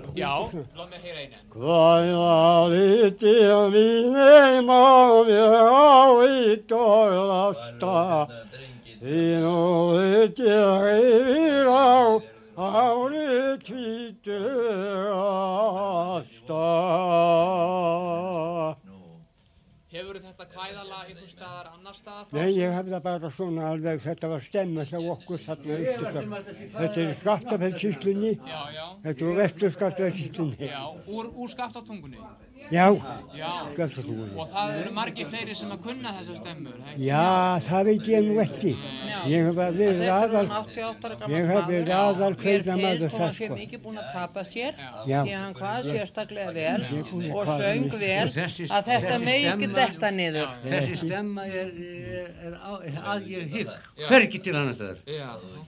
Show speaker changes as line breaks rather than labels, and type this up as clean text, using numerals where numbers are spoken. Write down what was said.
Já, láð mér heyra einu.
Hvaða viti mínir má mér ávitt og lasta, því nú viti yfir á árið tvítugasta.
Hefur þetta kvæðalag einhver staðar annar staðar frá?
Nei, ég hef það bara svona alveg, þetta var stemma hjá okkur þarna austur. Þetta er Skaftafellssýslunni,
Já.
þetta er vestur Skaftafellssýslunni.
Já, úr Skaftatungunni.
Já,
Já,
Skaftatungunni.
og það eru margir fleiri sem að kunna þessar stemmur, ekki?
Já, það veit ég nú ekki. Ég hef verið aðal kveiknamaður það,
Hann sé mikið búinn að tapa sér,
Já.
því hann hvað sérstaklega vel og söng vel að þetta megi ekki detta niður.
Þessi stemma er að ég hygg, hvergi til annars staðar.
Já.